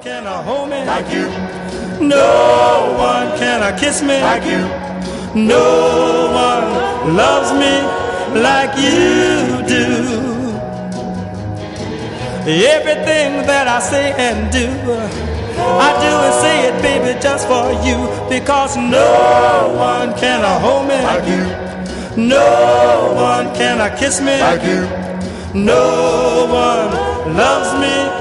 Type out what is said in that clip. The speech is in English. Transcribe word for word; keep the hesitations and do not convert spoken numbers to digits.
can hold me like you. No one can kiss me like you. No one loves me like you do. Everything that I say and do, I do and say it, baby, just for you. Because no one can hold me like you. No one can kiss me like you. No one loves me